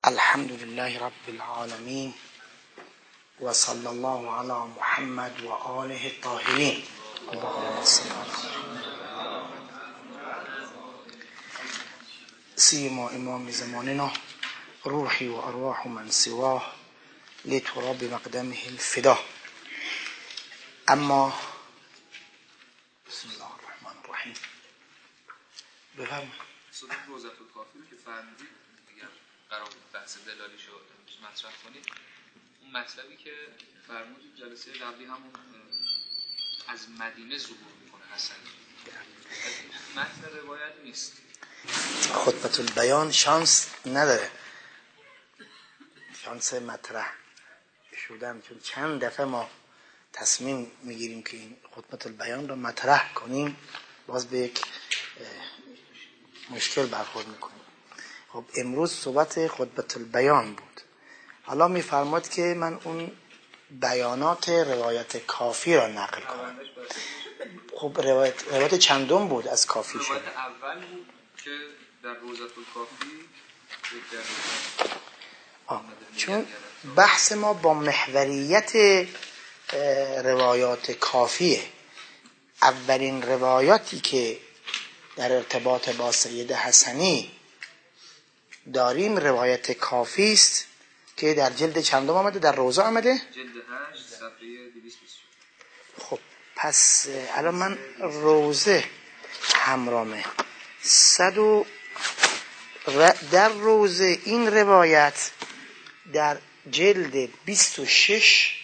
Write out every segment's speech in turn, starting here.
الحمد لله رب العالمين و صلی الله علی محمد و آله الطاهرین. اللهم صل علی سیما امام زماننا روحی و ارواح من سواه لتراب مقدمه الفدا. اما بسم الله الرحمن الرحیم. بفرمایید. صدق روزت الکافی رو که فرمودید، اگر قرار بود بحث دلالی شو مطرح کنید، اون مطلبی که فرمودید جلسه قبلی همون از مدینه ظهور میکنه حسن، متن روایت نیست. خطبه البیان شانس نداره، شانس مطرح شدن، چون چند دفعه ما تصمیم میگیریم که این خطبه البیان رو مطرح کنیم، باز به یک مشکل برخورد میکنیم. خب امروز صحبت خطبه البیان بود. حالا میفرماد که من اون بیانات روایت کافی را نقل کنم. خب روایت چندم بود از کافی شد؟ روایت اول بود که در روزت الکافی چون بحث ما با محوریت روایات کافیه. اولین روایاتی که در ارتباط با سید حسنی داریم روایت کافی است که در جلد چندم آمده؟ در روزه آمده؟ جلد 8 صفحه 220. خب پس الان من روزه همرامه در روزه این روایت در جلد 26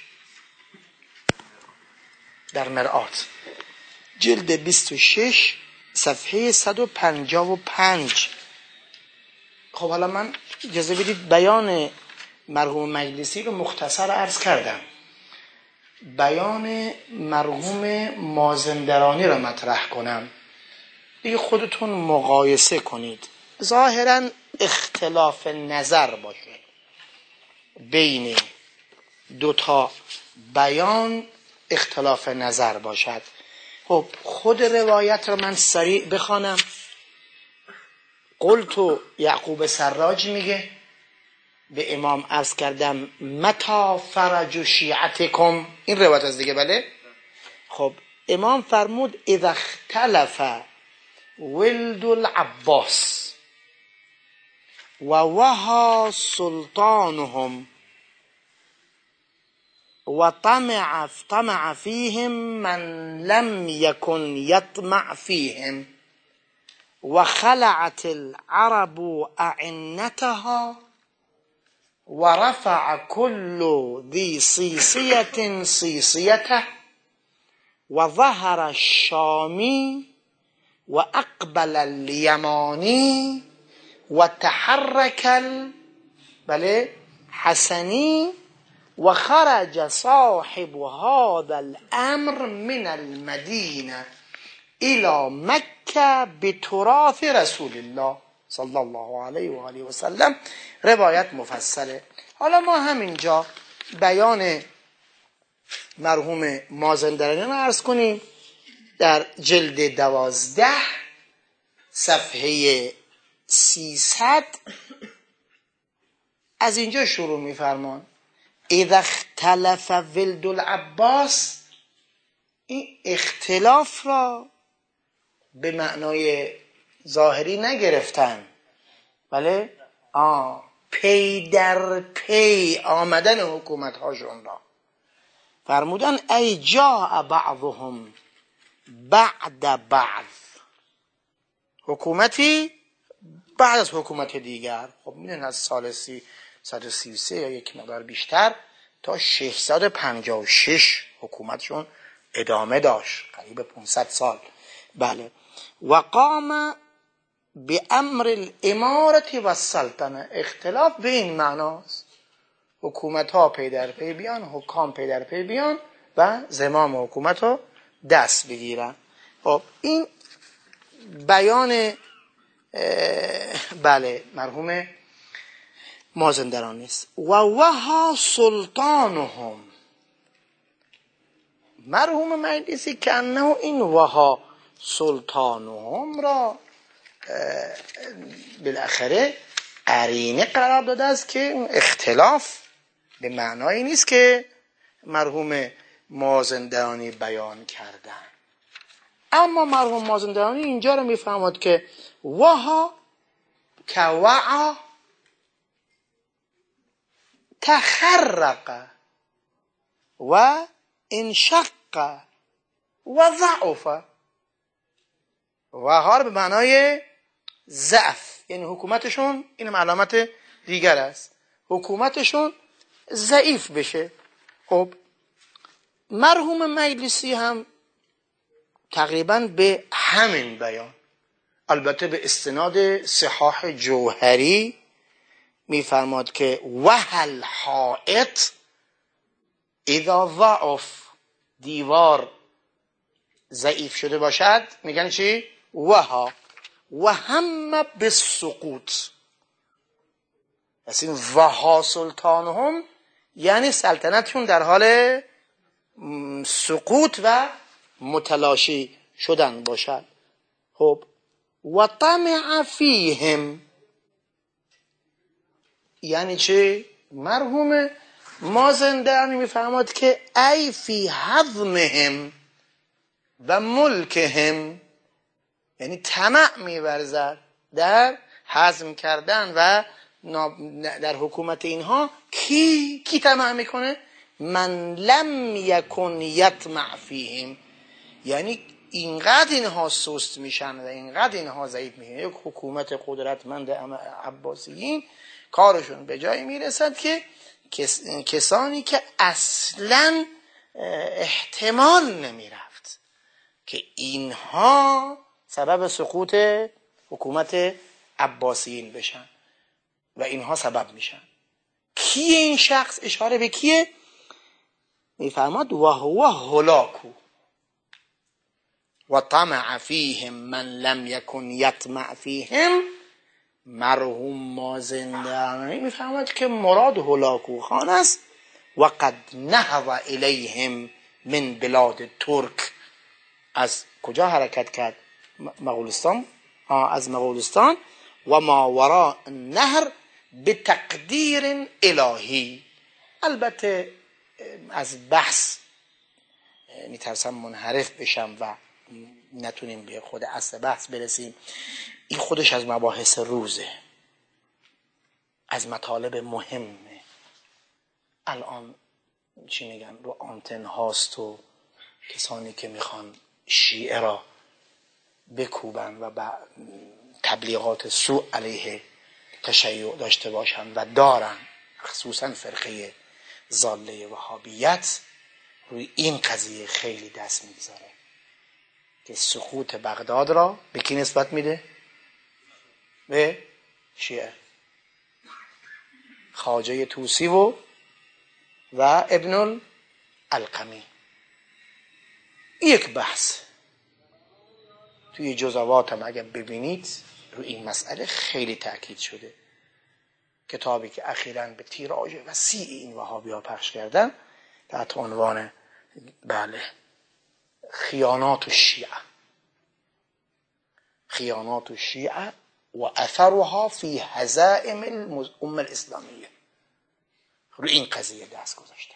در مرآت جلد 26 صفحه 155. خب حالا من اجازه بدید بیان مرحوم مجلسی رو مختصر عرض کردم، بیان مرحوم مازندرانی رو مطرح کنم، دیگه خودتون مقایسه کنید. ظاهرا اختلاف نظر باشه بین دوتا بیان، اختلاف نظر باشد. خب خود روایت رو من سریع بخوانم. قلت یعقوب سراج میگه به امام عرض کردم متا فرج شیعتکم، این روایت از دیگه، بله. خب امام فرمود اذا اختلف ولد العباس و وها سلطانهم و طمع فيهم من لم يكن يطمع فيهم و خلعت العرب أعنتها و رفع كل ذي صيصية صيصيته و ظهر الشامي و اقبل اليماني و تحرك حسني و خرج صاحب هذا الامر من المدینه الى مکه بتراث رسول الله صلی الله علیه و آله و سلم. روایت مفصله. حالا ما همینجا بیان مرحوم مازندرانی رو عرض کنیم. در جلد 12 صفحه 300 از اینجا شروع می‌فرمان اذا اختلف ولد العباس. این اختلاف را به معنای ظاهری نگرفتن، بله، پی در پی آمدن حکومت هاشون را فرمودن ای جاء بعضهم بعد بعض، حکومتی بعد از حکومت دیگر. خب میدونن از سال 133 یا یک مقدار بیشتر تا 656 حکومتشون ادامه داشت، قریب 500 سال. بله. و قام به امر الامارت و السلطنه. اختلاف به این معناست، حکومت ها پی در پی بیان، حکام پی در پی بیان و زمام حکومت ها دست بگیرن. خب این بیان بله مرحوم مازندرانی است. و وها سلطانهم. مرحوم مجلسی که انه این وها سلطانهم را بالاخره قرینه قرار داده است که اختلاف به معنایی نیست که مرحوم مازندرانی بیان کردن. اما مرحوم مازندرانی اینجا رو میفهمد که وها کوعا تخرق و انشق و ضعف. وها به معنای ضعف، یعنی حکومتشون، اینم علامت دیگر است، حکومتشون ضعیف بشه. خب مرحوم مجلسی هم تقریبا به همین بیان، البته به استناد صحاح جوهری، میفرماد که وهل حائط اذا ضعف، دیوار ضعیف شده باشد میگن چی؟ وها و هم بالسقوط. پس این وها سلطانهم یعنی سلطنتشون در حال سقوط و متلاشی شدن باشد. خب و طمع فیهم یعنی چه؟ مرحوم مازندرانی میفهمد که ای فی هضمهم و ملکهم، یعنی طمع می‌ورزد در هضم کردن و در حکومت اینها. کی طمع میکنه؟ من لم یکن یطمع فیهم، یعنی اینقدر اینها سست میشن و اینقدر اینها ضعیف میشن، یک حکومت قدرتمند عباسیین کارشون به جایی میرسد که کسانی که اصلا احتمال نمیرفت که اینها سبب سقوط حکومت عباسیین بشن و اینها سبب میشن. کیه این شخص؟ اشاره به کیه؟ میفرماد و هو هلاکو و طمع فیهم من لم یکن یطمع فیهم. مرحوم مازندرانی میفرماد که مراد هلاکو خان است و قد نهض الیهم من بلاد ترک. از کجا حرکت کرد؟ مغولستان. از مغولستان. و ما وراء النهر به تقدیر الهی. البته از بحث میترسم منحرف بشم و نتونیم به خود اصل بحث برسیم. این خودش از مباحث روزه، از مطالب مهمه. الان چی میگن رو آنتن هاست و کسانی که میخوان شیعه را بکوبن و تبلیغات سوء علیه تشیع داشته باشن و دارن، خصوصا فرقه ضاله وهابیت روی این قضیه خیلی دست میگذاره که سقوط بغداد را به کی نسبت میده؟ به شیعه، خواجه طوسی و ابن القمی. یک بحث توی جزوات هم اگر ببینید روی این مسئله خیلی تأکید شده. کتابی که اخیراً به تیراژ وسیع این وهابی ها پخش کردن تحت عنوان خیانات الشیعه و اثرها فی هزائم الامه الاسلامیه، روی این قضیه دست گذاشتن.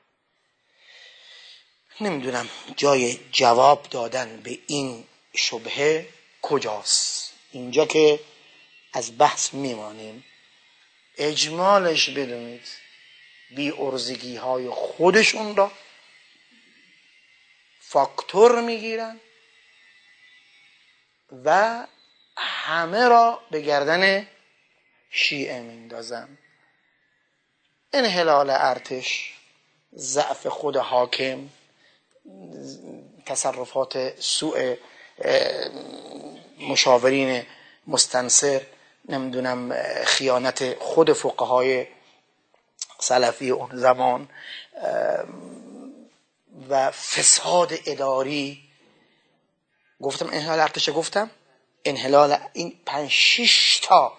نمیدونم جای جواب دادن به این شبهه کجاست. اینجا که از بحث میمانیم، اجمالش بدونید بی ارزگی های خودشون را فاکتور میگیرن و همه را به گردن شیعه میندازن. انحلال ارتش، ضعف خود حاکم، تصرفات سوء مشاورین مستنصر، نمیدونم خیانت خود فقهای سلفی اون زمان و فساد اداری. گفتم انحلال ارتش، گفتم انحلال این 5-6 تا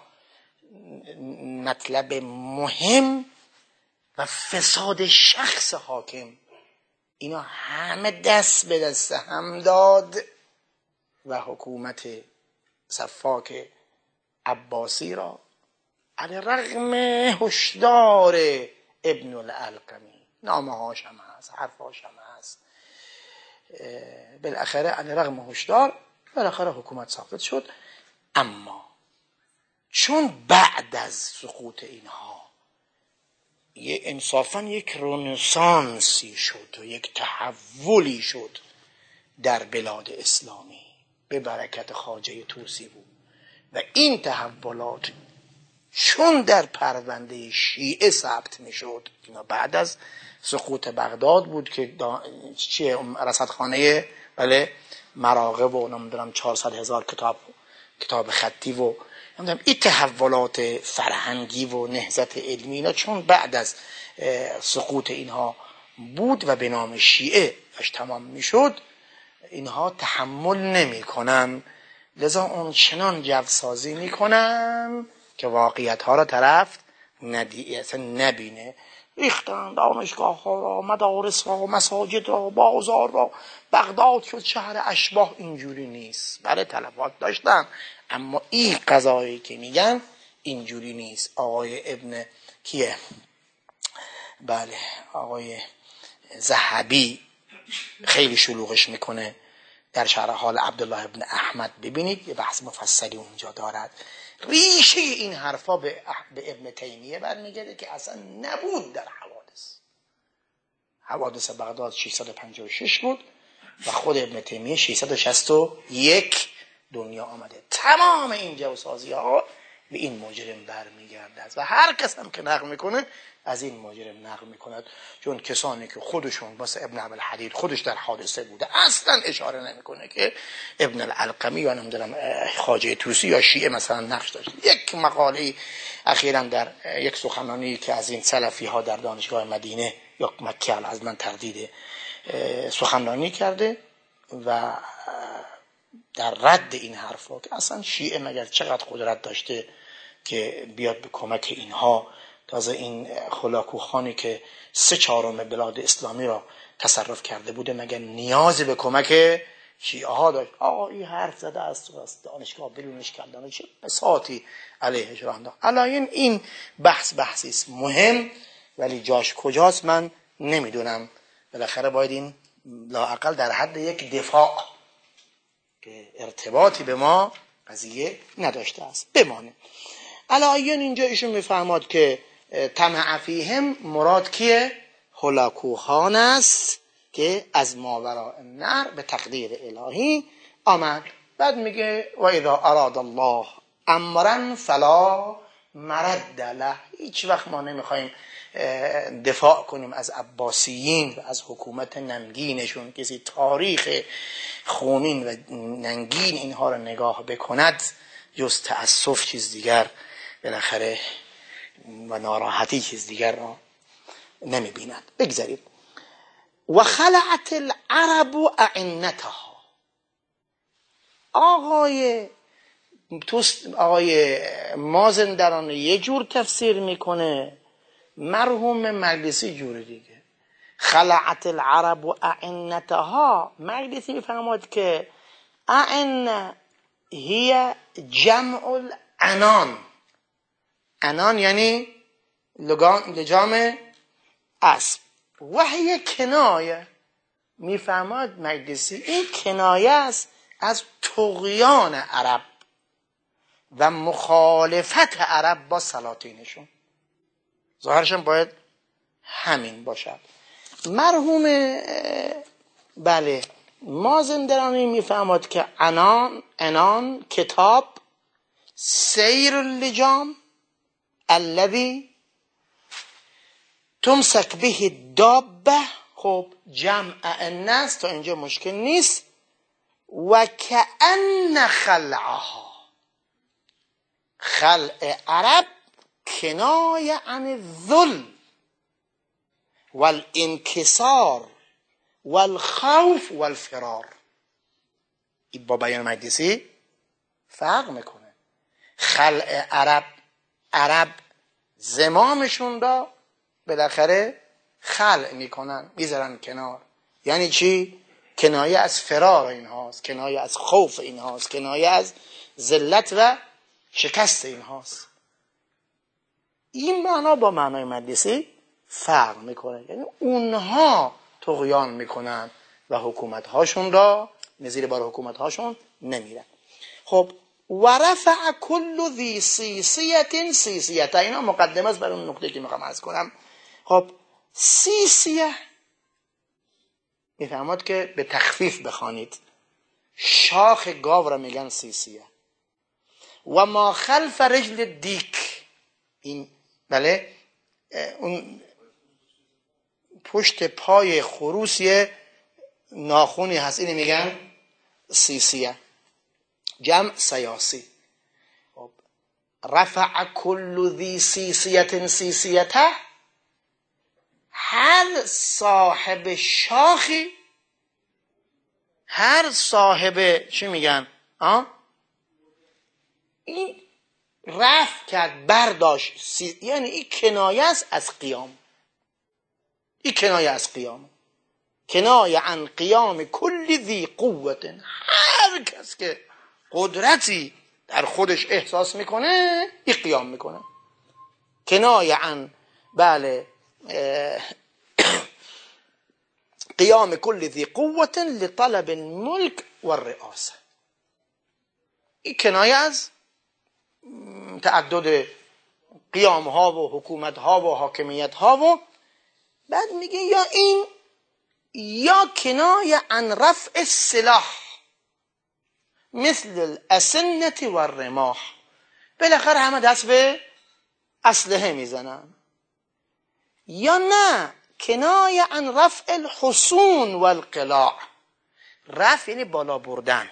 مطلب مهم و فساد شخص حاکم، اینا همه دست به دست هم داد و حکومت سفاک عباسی را علی رغم هشدار ابن العلقمی، نامه هاش هم هست، حرف هاش هم هست، بالاخره علی رغم هشدار بالاخره حکومت ساقط شد. اما چون بعد از سقوط اینها انصافا یک رنسانسی شد و یک تحولی شد در بلاد اسلامی به برکت خواجه طوسی بود و این تحولات چون در پرونده شیعه ثبت میشد، اینا بعد از سقوط بغداد بود که رصدخانه بله مراغب و نمیدونم 400,000 کتاب خطی و نمیدونم این تحولات فرهنگی و نهضت علمی، اینا چون بعد از سقوط اینها بود و به نام شیعه اش تمام میشد، اینها تحمل نمی کنن، لذا اون چنان جوسازی می کنن که واقعیت ها را طرف نبینه. ریختن دانشگاه ها را، مدارس را، مساجد را، بازار را، بغداد شد شهر اشباح. اینجوری نیست. بله تلفات داشتن، اما این قضایی که میگن اینجوری نیست. آقای ابن کیه؟ بله آقای ذهبی خیلی شلوغش میکنه در شرح حال عبدالله ابن احمد. ببینید یه بحث مفصلی اونجا دارد. ریشه این حرفا به ابن تیمیه برمیگرده که اصلا نبود در حوادث بغداد 656 بود و خود ابن تیمیه 661 دنیا آمده. تمام این جوسازی ها به این مجرم برمیگرده و هر کس هم که نقل میکنه از این مجرم نقل میکند، چون کسانی که خودشون مثل ابن عبدالحدید خودش در حادثه بوده اصلا اشاره نمیکنه که ابن العلقمی یا نمیدونم خواجه طوسی یا شیعه مثلا نقش داشت. یک مقاله اخیراً در یک سخنرانی که از این سلفی ها در دانشگاه مدینه یا مکه از من تردید سخنرانی کرده و در رد این حرفا که اصلا شیعه مگر چقدر قدرت داشته که بیاد به کمک اینها. تازه این خلاکوخانی که 3/4 بلاد اسلامی را تصرف کرده بوده مگر نیازی به کمک شیعه ها داشت؟ این حرف زده از دانشگاه بیرونش کردن، چه بساطی علیهش راه انداخت. الان این بحثی است مهم، ولی جاش کجاست من نمیدونم. بالاخره باید این لااقل در حد یک دفاع که ارتباطی به ما قضیه نداشته است بمانه. علایین اینجا ایشون میفهمد که طمع فیهم مراد کیه؟ هلاکوخان است که از ماوراء النهر به تقدیر الهی آمد. بعد میگه و اذا اراد الله امرا فلا مرد له. هیچ وقت ما نمیخوایم دفاع کنیم از عباسیین و از حکومت ننگینشون. کسی تاریخ خونین و ننگین اینها رو نگاه بکند جز تأسف چیز دیگر بالاخره و ناراحتی چیز دیگر را نمی بیند. بگذارید. و خلعت العرب اعنتها. آقای مازندران یه جور تفسیر میکنه، مرحوم مجلسی جور دیگه. خلعت العرب اعنتها، مجلسی میفهمد که اعنه هی جمع العنان. عنان یعنی لجام اسب و هی کنایه. میفهمد مجلسی این کنایه است از طغیان عرب و مخالفت عرب با سلاطینشون. ظاهرشون باید همین باشد. مرحوم بله مازندرانی میفهمد که عنان کتاب سیر اللجام الذي تمسك به الدابه. خب جمع الناس تا اینجا مشکل نیست. و کأن خلعها، خلع عرب کنایه عن الذل والانکسار والخوف والفرار. این با بیان مجلسی فرق میکنه. خلع عرب زمامشون را بالاخره خلع میکنن، میذارن کنار. یعنی چی؟ کنایه از فرار اینهاست، کنایه از خوف اینهاست، کنایه از ذلت و شکست اینهاست. این معنا با معنای مجلسی فرق میکنه، یعنی اونها طغیان میکنن و حکومت‌هاشون را نظیر بار حکومت‌هاشون نمیرن. خب ورفع کل ذی سیسیة سیسیة، اینا مقدمه است برای اون نکته که میخوام عرض کنم. خب سیسیه میفهمد که به تخفیف بخوانید، شاخ گاو را میگن سیسیه. و ما خلف رجل دیک، این بله اون پشت پای خروسی ناخونی هست، اینی میگن سیسیه، جمع سیاسی. خب رفع کل ذی سیسیة سیسیته، هر صاحب شاخی، هر صاحب چی میگن این رفع کرد، برداشت، یعنی این کنایه است از قیام، این کنایه از قیام، کنایه عن قیام کل ذی قوت، هر کس که قدرتی در خودش احساس میکنه این قیام میکنه، کنایه عن بله قیام کل ذی قوت لطلب الملک و الرئاسه، این کنایه از تعدد قیام ها و حکومت ها و حاکمیت ها. و بعد میگه یا این یا کنایه عن رفع السلاح مثل الاسنة و الرماح، بالاخره همه دست به اسلحه میزنن. یا نه کنایه عن رفع الحصون و القلاع، رفع یعنی بالا بردن،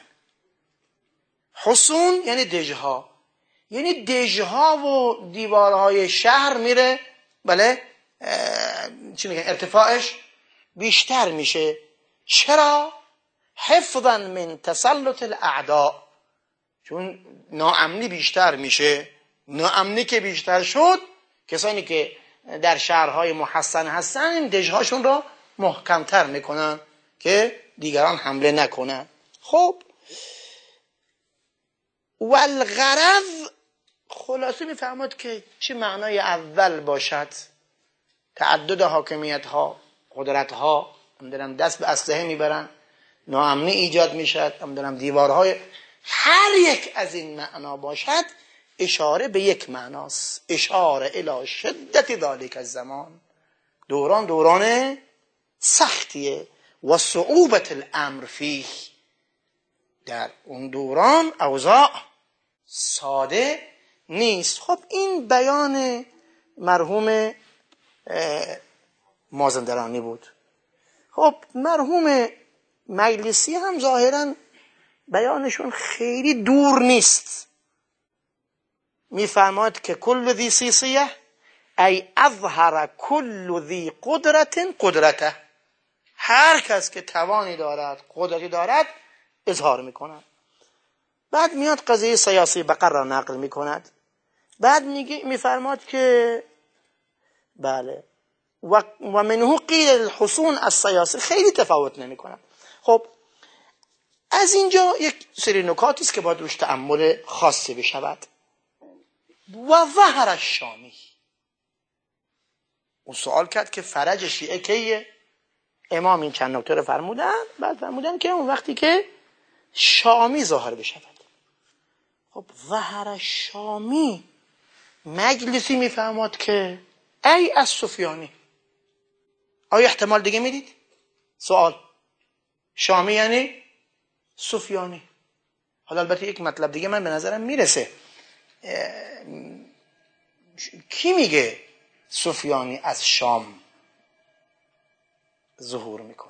حصون یعنی دژها، یعنی دژها و دیوارهای شهر میره بله چی میگن ارتفاعش بیشتر میشه. چرا؟ حفظا من تسلط الاعداء، چون ناامنی بیشتر میشه، ناامنی که بیشتر شد کسانی که در شهرهای محصن هستن این دژهاشون رو محکمتر میکنن که دیگران حمله نکنن. خب والغرض، خلاصه میفهمد که چه معنای اول باشد، تعدد حاکمیت ها، قدرت ها، دست به اسلحه میبرن، ناامنی ایجاد میشد، دیوارهای، هر یک از این معنا باشد اشاره به یک معناست، اشاره الی شدت ذالک الزمان، دوران سختیه و صعوبت الامر فیه، در اون دوران اوضاع ساده نیست. خب این بیان مرحوم مازندرانی بود. خب مرحوم مجلسی هم ظاهراً بیانشون خیلی دور نیست، میفرماد که کل ذی سیسیه ای اظهر کل ذی قدرته، هر کس که توانی دارد، قدرتی دارد اظهار میکند. بعد میاد قضیه سیاسی بقر را نقل میکند، بعد میفرماد که بله و منه قیل الحصون السیاسی، خیلی تفاوت نمیکنه. خب از اینجا یک سری نکاتی است که باید روش تأمل خاصی بشود. و ظهر الشامی، اون سوال کرد که فرج شیعه کیه؟ امام این چند نکته رو فرمودن، بعد فرمودن که اون وقتی که شامی ظاهر بشود. خب ظهر الشامی، مجلسی میفهمد که ای از سفیانی. آیا احتمال دیگه میدید؟ سوال، شامی یعنی سفیانی. حالا البته یک مطلب دیگه من به نظرم میرسه، کی میگه سفیانی از شام ظهور میکنه؟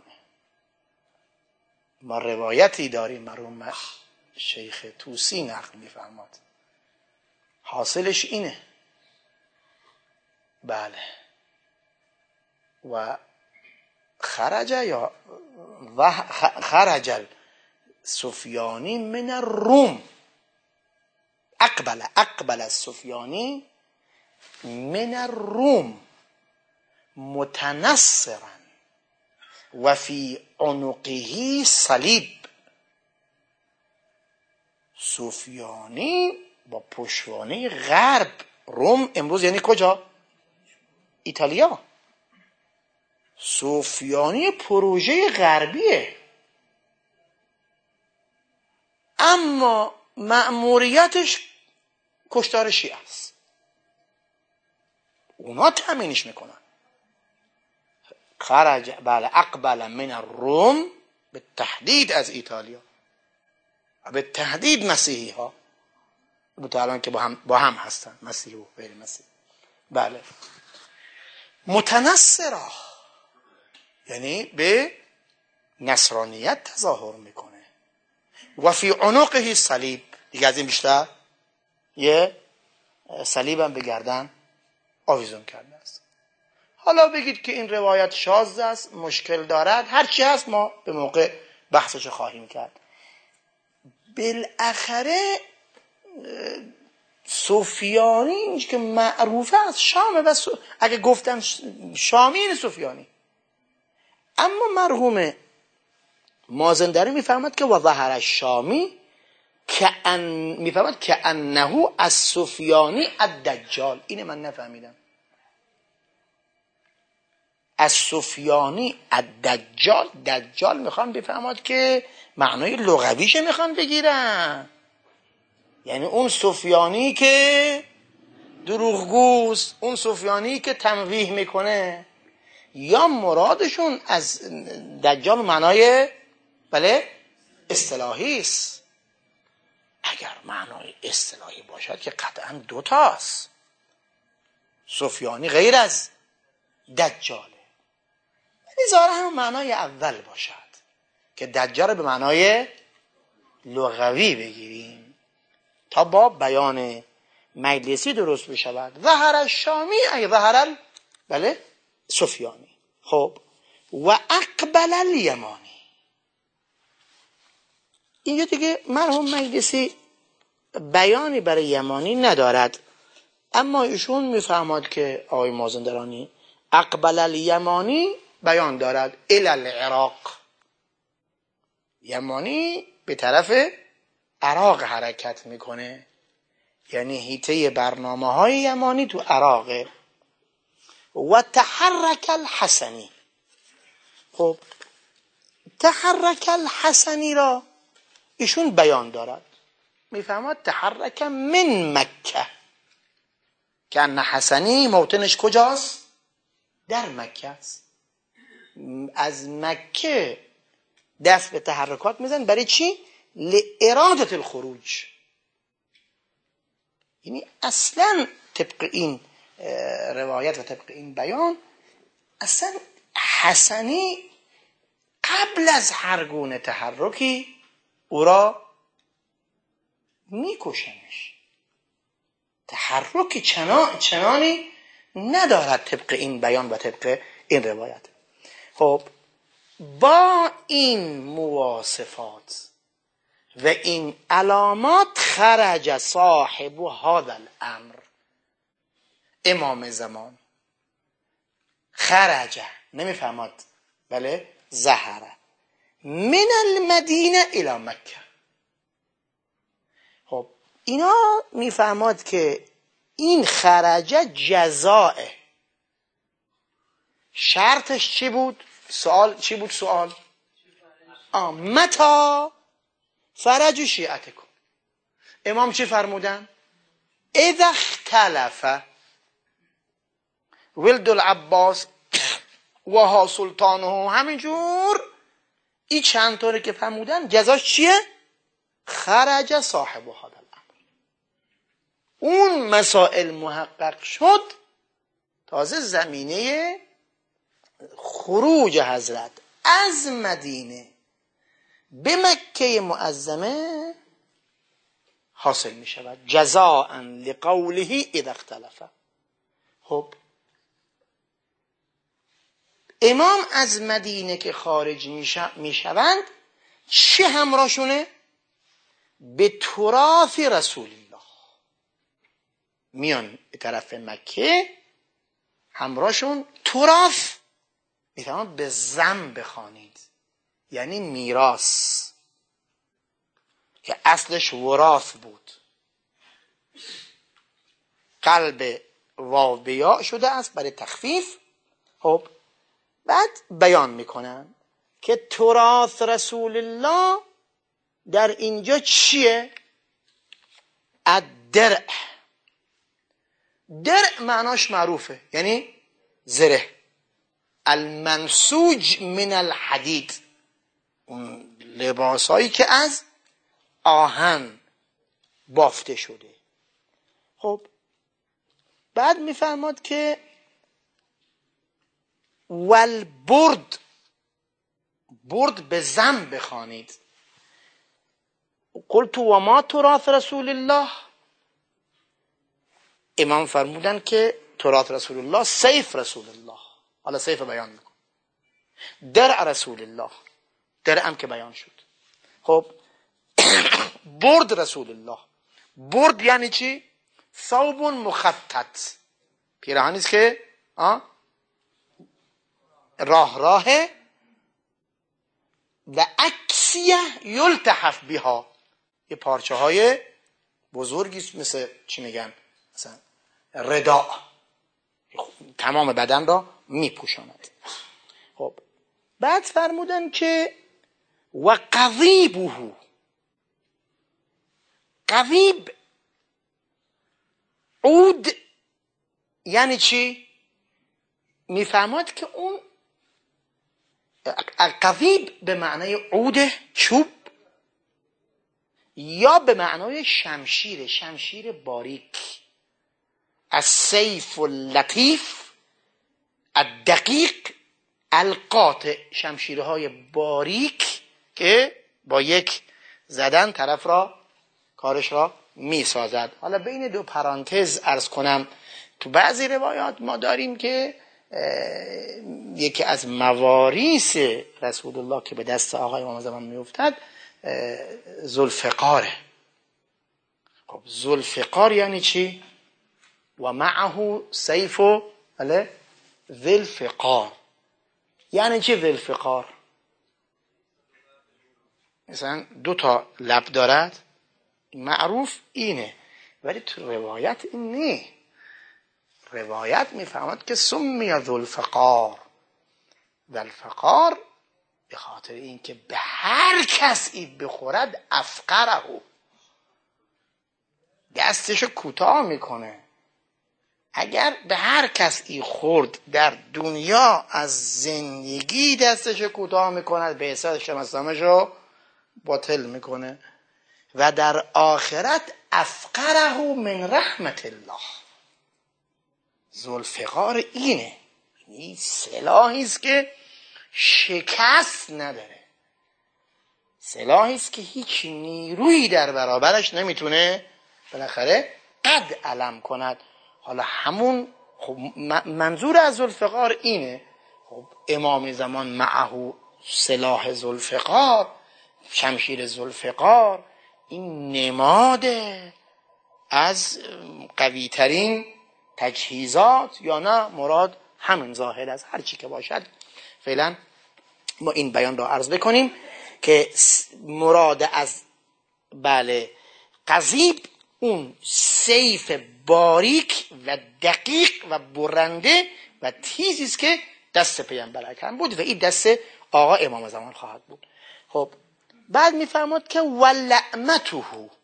ما روایتی داریم مرحوم شیخ طوسی نقل میفرماد، حاصلش اینه بله و خرج سفیانی من الروم، اقبل السفیانی من الروم متنصرا و فی عنقه صلیب. سفیانی با پشتوانه غرب روم امروز یعنی کجا؟ ایتالیا. سفیانی پروژه غربیه، اما مأموریتش کشتار شیعه است. اونا تامینش میکنن. خرج بله اقبل من الروم، به تهدید از ایتالیا، به تهدید مسیحی ها، البته الان که با هم هستن مسیحی و غیر مسیحی. بله متنصرا، یعنی به نصرانیت تظاهر میکنه. و فی عنقه صلیب، دیگه از این بیشتر یه صلیب هم به گردن آویزون کرده است. حالا بگید که این روایت شاذ است، مشکل دارد، هر چی هست ما به موقع بحثش خواهیم کرد. بالاخره سفیانی اینج که معروفه از شامه و اگه گفتن شامی این سفیانی. اما مرحوم مازندرانی میفهمد که و ظهر الشامی میفهمد که انه از سفیانی الدجال. اینه من نفهمیدم. از سفیانی الدجال، دجال میخوان بفهمد که معنای لغویش میخوان بگیرن، یعنی اون سفیانی که دروغگوست، اون سفیانی که تمویه میکنه، یا مرادشون از دجال معنای بله اصطلاحی است. اگر معنای اصطلاحی باشد که قطعا دوتاست، سفیانی غیر از دجاله، ولی ظاهرا هم معنای اول باشد که دجال به معنای لغوی بگیریم تا با بیان مجلسی درست بشود. ظهر الشامی ای ظهر بله سفیانی. خب و اقبل الیمانی، اینجا دیگه مرحوم مجلسی بیانی برای یمانی ندارد، اما ایشون میفهمد که آقای مازندرانی اقبل الیمانی بیان دارد الی العراق، یمانی به طرف عراق حرکت میکنه، یعنی حیطه برنامه های یمانی تو عراقه. و تحرک الحسنی، خب تحرک الحسنی را ایشون بیان دارد، میفهمد تحرک من مکه، که ان حسنی موطنش کجاست؟ در مکه است. از مکه دست به تحرکات میزن. برای چی؟ لارادت الخروج. یعنی اصلا طبق این روایت و طبق این بیان، اصلا حسنی قبل از هر گونه تحرکی او را میکشنش. تحرک چنانی ندارد طبق این بیان و طبق این روایت. خب با این مواصفات و این علامات خرج صاحب هذا الامر، امام زمان، خرج نمیفهمد بله ظهر من المدینه الی مکه. خب اینا میفهمد که این خرج جزائه. شرطش چی بود؟ سوال چی بود؟ سوال متا فرج شیعتکم. امام چی فرمودن؟ اذا اختلف ولد العباس و ها سلطانه، همینجور این چند طوری که فرمودن جزاش چیه؟ خرج صاحب هذا الامر. اون مسائل محقق شد، تازه زمینه خروج حضرت از مدینه به مکه معظمه حاصل می شود، جزاء لقوله اذا اختلف. خب امام از مدینه که خارج می شوند چه همراهشونه؟ به تراث رسول الله میان به طرف مکه، همراهشون تراث میتوان به زم بخوانید، یعنی میراث که اصلش وراث بود. قلب واو بیا شده است برای تخفیف. خب بعد بیان میکنن که تراث رسول الله در اینجا چیه؟ الدرع. درع معناش معروفه، یعنی زره. المنسوج من الحدید، اون لباسایی که از آهن بافته شده. خب بعد میفرماد که والبرد، برد به ضم بخوانید. قلت و ما تراث رسول الله، امام فرمودن که تراث رسول الله سیف رسول الله. حالا سیف بیان میکن. درع رسول الله، درع هم که بیان شد. خب برد رسول الله، برد یعنی چی؟ ثوب مخطط، پیراهنی است که راهه و اکسیه یلتحف بها، یه پارچه های بزرگی مثل چی میگن، مثلا رداء، تمام بدن را میپوشاند. خب بعد فرمودن که و قضیبه، قضیب عود یعنی چی؟ میفهمد که اون قضیب به معنای عود چوب یا به معنای شمشیر، شمشیر باریک. السیف اللطیف الدقیق القاطع، شمشیرهای باریک که با یک زدن طرف را کارش را می سازد. حالا بین دو پرانتز عرض کنم، تو بعضی روایات ما داریم که یکی از مواریث رسول الله که به دست آقای امام زمان می افتد ذوالفقاره. خب ذوالفقار یعنی چی؟ و معه سیف ذوالفقار یعنی چی؟ ذوالفقار مثلا دو تا لب دارد، معروف اینه، ولی تو روایت این نه. روایت میفهمد که سمی ذوالفقار، ذوالفقار به خاطر اینکه به هر کسی بخورد افقره، دستشو کوتاه میکنه. اگر به هر کسی خورد در دنیا از زندگی دستشو کوتاه میکند، به حساب شمسامشو باطل میکنه و در آخرت افقره من رحمت الله. ذوالفقار اینه، این سلاحی است که شکست نداره، سلاحی است که هیچ نیرویی در برابرش نمیتونه بالاخره قد علم کند. حالا همون خب منظور از ذوالفقار اینه. خب امام زمان معه سلاح ذوالفقار، شمشیر ذوالفقار، این نماده از قوی ترین تجهیزات، یا نه مراد همین ظاهر از هر چی که باشد. فعلا ما این بیان را عرض بکنیم که مراد از قضیب اون سیف باریک و دقیق و برنده و تیزی است که دست پیامبر اکرم بود و این دست آقا امام زمان خواهد بود. خب بعد میفرماد که ولعمته،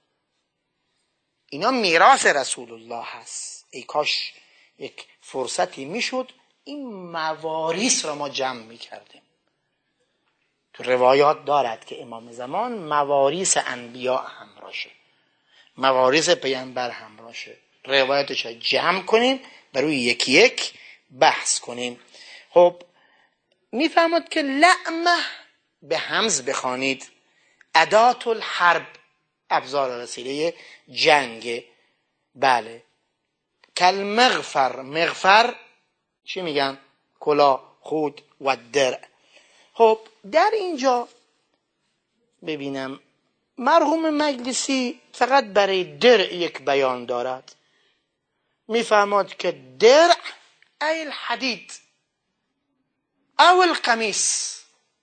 اینا میراث رسول الله هست. ای کاش یک فرصتی میشد این مواریث را ما جمع میکردیم. تو روایات دارد که امام زمان مواریث انبیاء همراشه، مواریث پیامبر همراشه. روایاتش را جمع کنیم و روی یکی یک بحث کنیم. خب میفهمد که لعمه به همز بخوانید، ادات الحرب، ابزار وسیله جنگ. بله. کل مغفر، مغفر چی میگن؟ کلا، خود و درع. خب در اینجا ببینم مرحوم مجلسی فقط برای درع یک بیان دارد. میفهمد که درع ای الحدید او القمیس،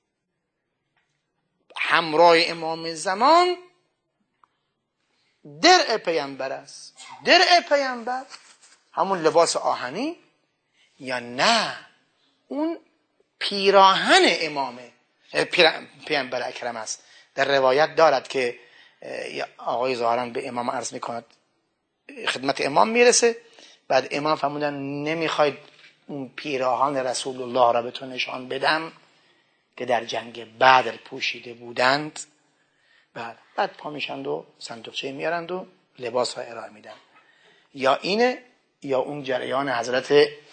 همراه امام زمان درع پیامبر است. درع پیامبر همون لباس آهنی یا نه اون پیراهن امامه پیامبر اکرم است. در روایت دارد که آقای ظاهرا به امام عرض میکند، خدمت امام میرسه، بعد امام فرمودن نمیخواید اون پیراهن رسول الله را به تو نشان بدم که در جنگ بدر پوشیده بودند؟ بعد پا میشند و صندوقچه میارند و لباس ها ارائه میدن. یا اینه یا اون جریان حضرت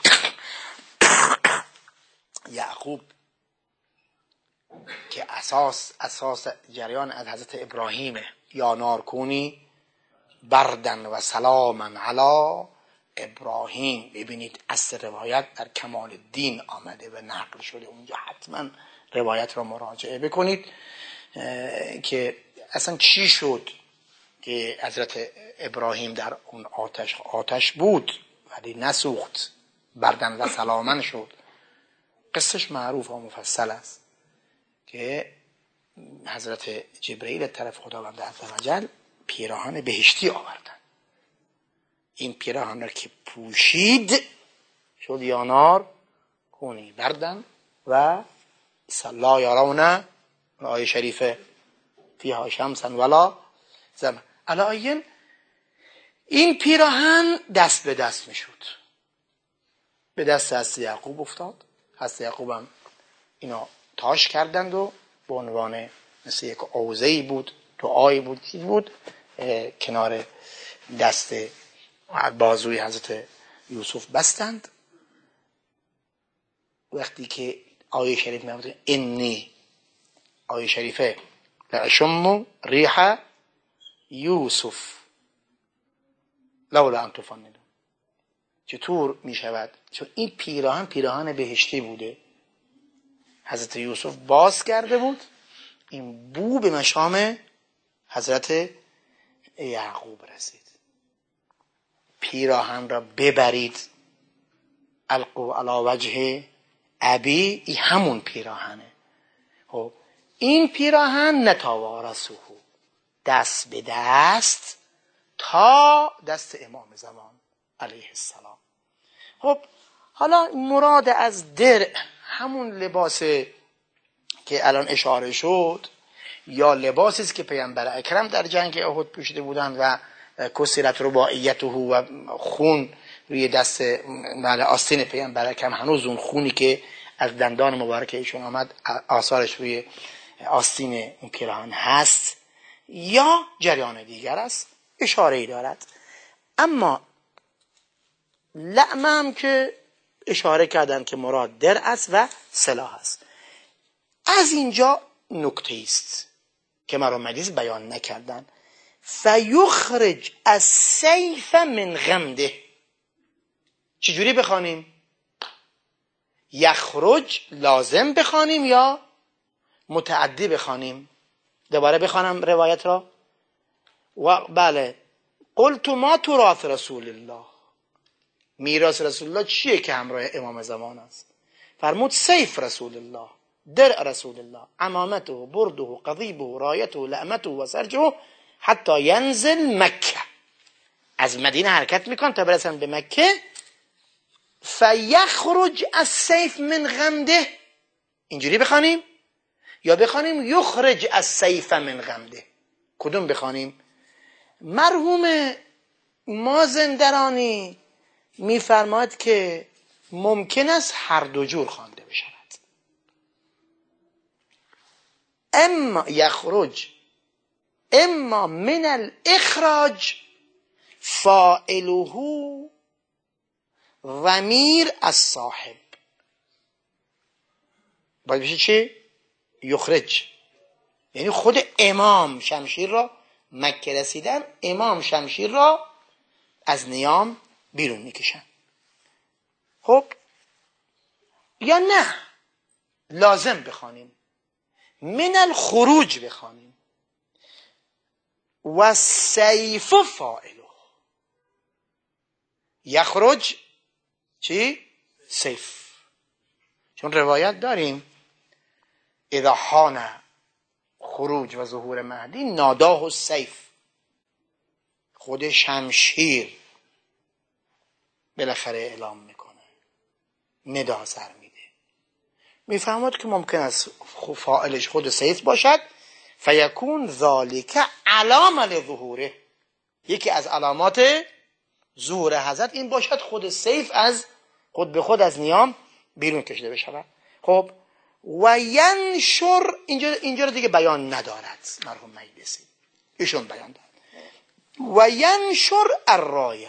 یعقوب که اساس جریان از حضرت ابراهیمه، یا نارکونی بردن و سلامن علی ابراهیم. ببینید اصل روایت در کمال الدین آمده و نقل شده، اونجا حتما روایت را مراجعه بکنید که اصلا چی شد که حضرت ابراهیم در اون آتش بود ولی نسوخت، بردن و سلامن شد. قصهش معروف و مفصل است که حضرت جبرئیل طرف خداوند عزوجل پیراهن بهشتی آوردن. این پیراهن را که پوشید شد یانار کونی بردن و لا یرون، آیه شریفه فیها شمسا ولا زمن. علایین این پیراهن دست به دست میشد، به دست حضرت یعقوب افتاد. حضرت یعقوب هم اینا تاش کردند و به عنوان مثل یک عوضه‌ای بود، دعایی بود، چیز بود، کنار دست بازوی حضرت یوسف بستند. وقتی که آیه شریف میگه انی، آیه شریفه لاشم ریح یوسف لولا ان تفندون، چطور می شود؟ چون این پیراهن بهشتی بوده، حضرت یوسف باز کرده بود، این بو به مشام حضرت یعقوب رسید. پیراهن را ببرید القوا علی وجه ابی، این همون پیراهنه. خب این پیراهن نتوارثه، دست به دست تا دست امام زمان علیه السلام. خب حالا مراد از درع همون لباس که الان اشاره شد یا لباسی است که پیامبر اکرم در جنگ احد پوشیده بودند و کسرت رباعیته و خون روی دست آستین پیامبر اکرم، هنوز اون خونی که از دندان مبارک ایشون آمد آثارش روی آستین اون پیراهن هست، یا جریان دیگر است اشاره ای دارد. اما لعمه هم که اشاره کردن که مراد درع است و سلاح است. از اینجا نکته است که مرحوم مجلس بیان نکردن. فیخرج السیف من غمده. چجوری بخوانیم؟ یخرج لازم بخوانیم یا متعدی بخوانیم؟ دوباره بخوانم روایت را. و بله، قلت ما تراث رسول الله، میراث رسول الله چیه که همراه امام زمان است؟ فرمود سیف رسول الله، درع رسول الله، عمامته، برده، قضیبه، رایته، لعمته و سرجه، حتی ینزل مکه. از مدینه حرکت میکن تا برسن به مکه. فیخرج السیف من غمده. اینجوری بخوانیم یا بخوانیم یخرج السیف من غمده؟ کدوم بخوانیم؟ مرحوم مازندرانی میفرماید که ممکن است هر دو جور خوانده بشود. اما یخرج، اما من الاخراج فاعله ضمیر الصاحب. باید بشه چی؟ یخرج، یعنی خود امام شمشیر را، مکه رسیدن امام شمشیر را از نیام بیرون میکشن. خب یا نه لازم بخوانیم من الخروج بخوانیم و سیف فاعله. یخرج چی؟ سیف. چون روایت داریم اذا حان خروج و ظهور مهدی ناداه السیف، خود شمشیر بالاخره اعلام میکنه، ندا سر میده. میفهمد که ممکن است فاعلش خود سیف باشد. فیکون ذالک علامه لظهوره، یکی از علامات ظهور حضرت این باشد خود سیف از خود به خود از نیام بیرون کشیده بشود. خب و ینشر، اینجا رو دیگه بیان ندارد مرحوم مجلسی، ایشون بیان دارد. و ینشر الرایه،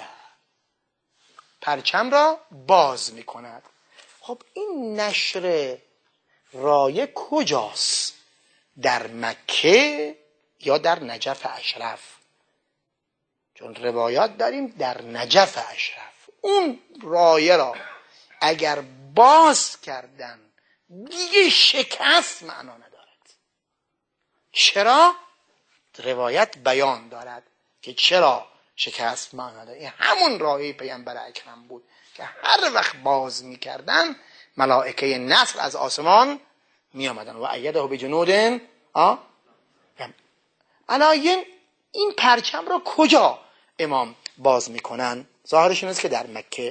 پرچم را باز میکند. خب این نشر رایه کجاست؟ در مکه یا در نجف اشرف؟ چون روایات داریم در نجف اشرف. اون رایه را اگر باز کردن دیگه شکست معنا ندارد. چرا؟ روایت بیان دارد که چرا شکست معنا ندارد. این همون رایه پیامبر اکرم بود که هر وقت باز میکردن ملائکه نصر از آسمان می آمدن و ایده به جنود علایین. این پرچم را کجا امام باز میکنن؟ ظاهرش این است که در مکه.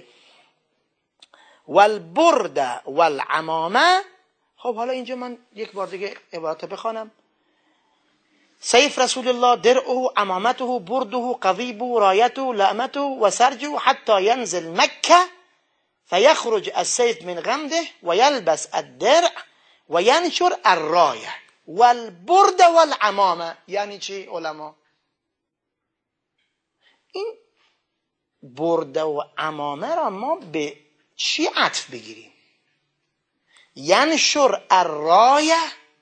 والبرد والعمامه. خب حالا اینجا من یک بار دیگه عبارت بخوانم. سیف رسول الله درعه عمامته برده قضیبه رایته لأمته و سرجه حتی ینزل مکه فیخرج السیف من غمده و یلبس الدرع و ینشر الرایه والبرد والعمامه. یعنی چی علما؟ این برده و عمامه را ما به چی عطف بگیریم؟ ینشر الرایه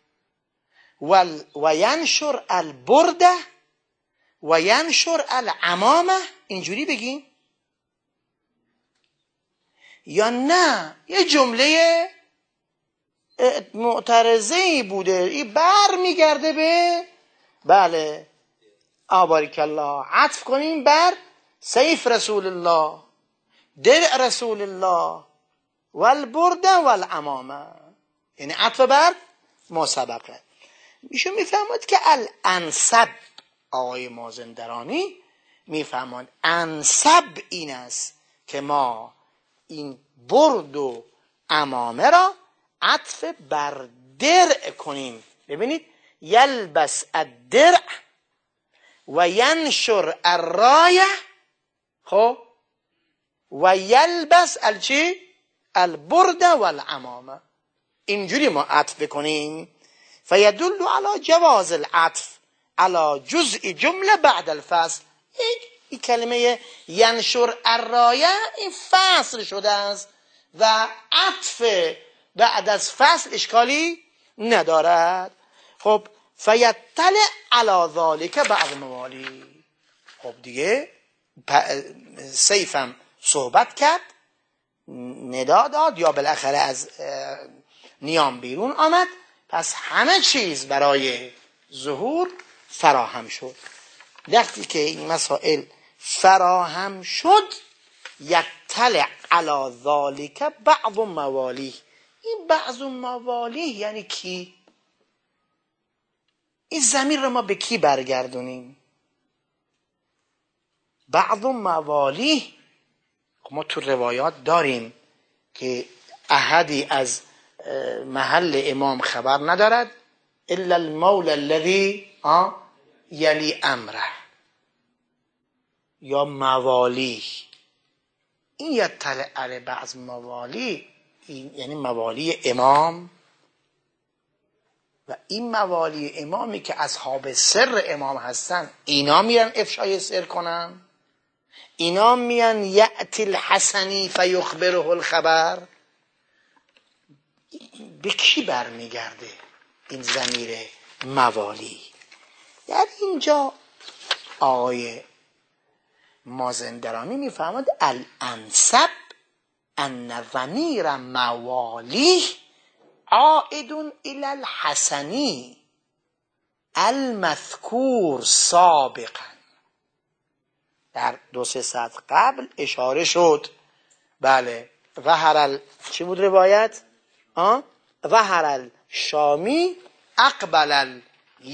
و ینشر البرده و ینشر العمامه، اینجوری بگیم؟ یا نه یه جمله معترضه‌ای بوده، این بر میگرده به بله آباریک الله، عطف کنیم بر سیف رسول الله، درع رسول الله والبرده والعمامه، یعنی عطف بر ما سبقه. میشه میفهمد که الانسب، آقای مازندرانی میفهمد انسب این است که ما این برد و عمامه را عطف بر درع کنیم. ببینید یلبس الدرع و ینشر الرایه، خب و یلبس الچی البرد والعمامه، اینجوری ما عطف بکنیم. فیدل علی جواز العطف علی جزء جمله بعد الفصل. این کلمه ینشر الرایه این فصل شده است و عطف بعد از فصل اشکالی ندارد. خب فیطلع علی ذالک بعض موالی. خب دیگه سیفم صحبت کرد، ندا داد یا بالاخره از نیام بیرون آمد، پس همه چیز برای ظهور فراهم شد. وقتی که این مسائل فراهم شد یطلع علی ذالک بعض موالی. این بعض موالی یعنی کی؟ این ضمیر رو ما به کی برگردونیم؟ بعض موالی ما تو روایات داریم که احدی از محل امام خبر ندارد الا المولى الذي یلی امره، یا موالی. این یطلع علی بعض موالی یعنی موالی امام، و این موالی امامی که اصحاب سر امام هستن اینا میرن افشای سر کنن، اینا میان یأتی الحسنی فیخبره الخبر. به کی برمیگرده این ضمیر موالی؟ در اینجا آقای مازندرانی میفهمد الانسب ان ضمیر موالی عائد الى الحسنی المذکور سابقا. در 2-3 سطر قبل اشاره شد. بله چی بود روایت؟ ظهر الشامی اقبل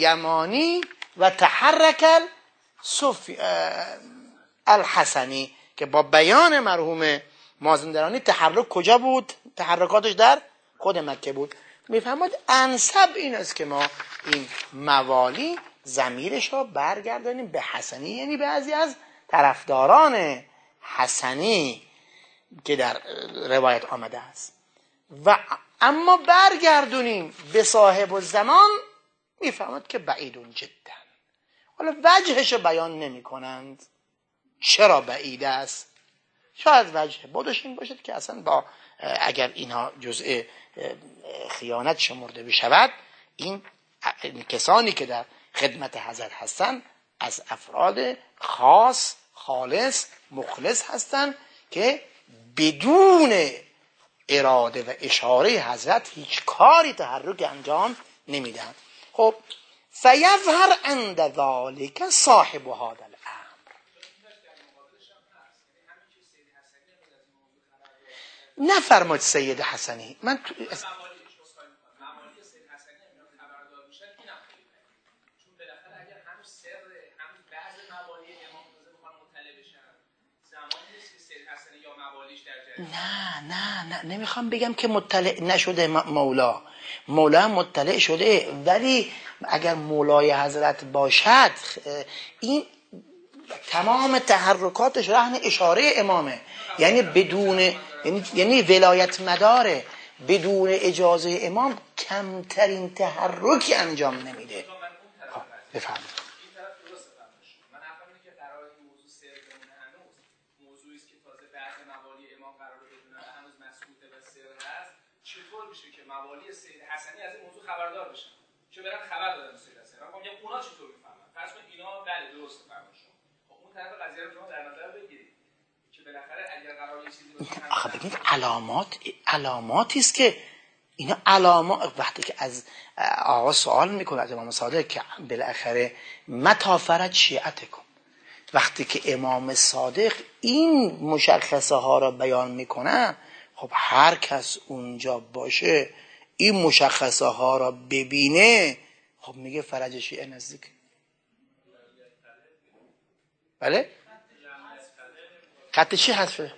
الیمانی و تحرک الحسنی، که با بیان مرحوم مازندرانی تحرک کجا بود؟ تحرکاتش در خود مکه بود. میفهمد انسب این است که ما این موالی ضمیرش را برگردانیم به حسنی، یعنی بعضی از طرفداران حسنی که در روایت آمده است، و اما برگردونیم به صاحب الزمان، میفهمد که بعیدون جدا. حالا وجهش بیان نمی کنند چرا بعید است. شاید وجه بودش این باشد که اصلا با اگر اینها جزء خیانت شمرده بشود، این کسانی که در خدمت حضرت هستند از افراد خاص، خالص، مخلص هستند که بدون اراده و اشاره حضرت هیچ کاری تحرک انجام نمیدن. خب فیظهر عند ذلك صاحب هذا الامر. نفرمود سید حسنی من نه نمیخوام بگم که مطلع نشده مولا هم مطلع شده، ولی اگر مولای حضرت باشد این تمام تحرکاتش رهن اشاره امامه، یعنی بدون یعنی ولایت مداره، بدون اجازه امام کمترین تحرکی انجام نمیده. بفرمایید. موالی سید حسنی از این موضوع خبردار بشن، چه برن خبر دادن سید حسنی. من میگم اونا چطور میفهمن؟ فرض کن اینا بله درست فرمایشون. خب اون طرف قضیه رو شما در نظر بگیرید که بالاخره اگر قرار یه چیزی باشه، آخه ببینید علاماتی است که اینا علامات. وقتی که از آقا سوال میکنه از امام صادق که بالاخره متی فرج شیعتکم، وقتی که امام صادق این مشخصه ها را بیان میکنه، خب هر کس اونجا باشه این مشخصه ها را ببینه، خب میگه فرج شیعه نزدیک. بله؟ خط چی حذفه؟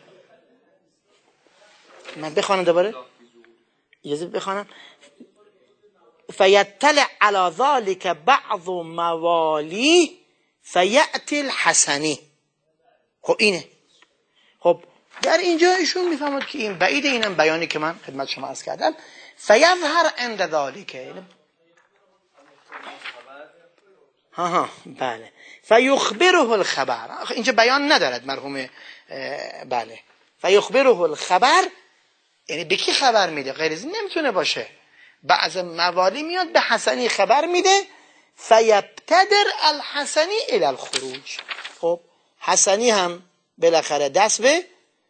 من بخوانم دوباره؟ اجازه بخوانم. فیطلع علی ذلك بعض موالی فیأتی الحسنی. خب اینه. خب در اینجا ایشون میفهمد که این بعید، اینم بیانی که من خدمت شما عرض کردم. فیظهر عند ذلك بله فیخبره الخبر. اینجا بیان ندارد مرحوم. بله فیخبره الخبر، یعنی به کی خبر میده؟ غیر از این نمیتونه باشه. بعض موالی میاد به حسنی خبر میده، فیبتدر الحسنی الی الخروج. خب حسنی هم بالاخره دست به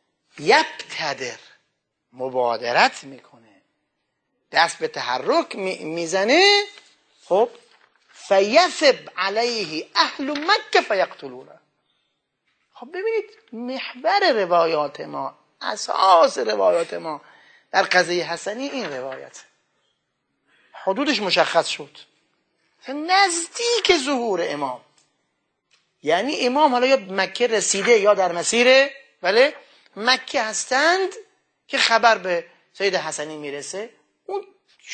یبتدر مبادرت میکنه، دست به تحرک میزنه. خب فیثب علیه اهل مکه فیقتلونه. خب ببینید محور روایات ما، اساس روایات ما در قضیه حسنی این روایت حدودش مشخص شد نزدیک ظهور امام، یعنی امام حالا یا مکه رسیده یا در مسیر بله مکه هستند که خبر به سید حسنی میرسه، اون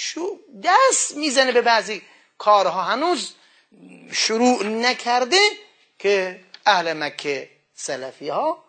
دست میزنه به بعضی کارها هنوز شروع نکرده که اهل مکه سلفی ها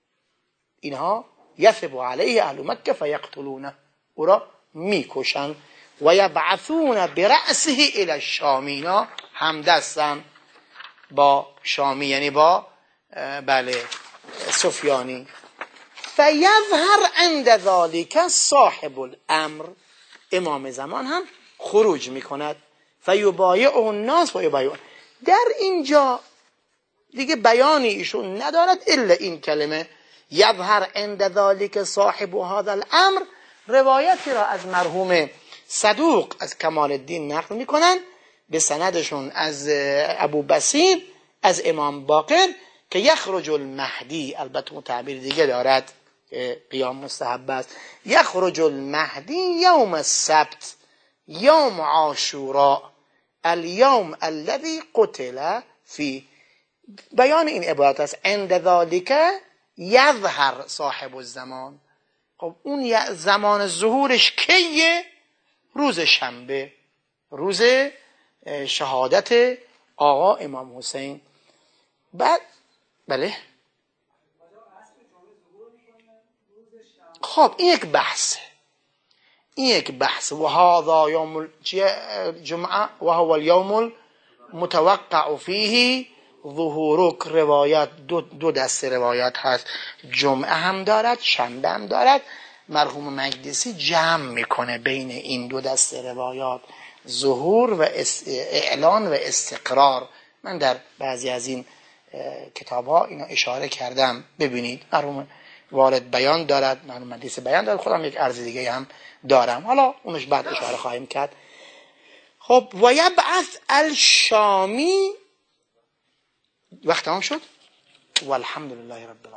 اینها یثب علیه اهل مکه فیقتلونه، او را میکشن و یبعثون برأسه الی الشامینا، همدستن با شامی یعنی با بله سفیانی. فیظهر عند ذلك صاحب الامر، امام زمان هم خروج میکند. فیبایعه الناس و یبایعون. در اینجا دیگه بیانی ایشون ندارد الا این کلمه یظهر عند ذلك صاحب هذا الامر. روایتی را از مرحوم صدوق از کمال الدین نقل میکنن به سندشون از ابو بصیر از امام باقر که یخرج المهدی، البته اون تعبیر دیگه دارد قیام مستحب است، یخرج المهدی یوم السبت یوم عاشوراء اليوم الذي قتل فی. بیان این عبارت است عند ذلك یظهر صاحب الزمان. خب اون زمان ظهورش کیه؟ روز شنبه، روز شهادت آقا امام حسین. بعد بله خب این یک بحث و هذا یوم الجمعه و هو اليوم المتوقع فیه ظهورک. روایات دو دسته روایات هست، جمعه هم دارد شنبه هم دارد. مرحوم مقدسی جمع میکنه بین این دو دسته روایات، ظهور و اعلان و استقرار. من در بعضی از این کتاب ها اینا اشاره کردم، ببینید. مرحوم والد بیان دارد، مرحوم مقدسی بیان دارد، خودم یک عرض دیگه هم دارم، حالا اونش بعد اشاره خواهیم کرد. خب و یبعث الشامی. وقت تمام شد. والحمد لله رب العالمین.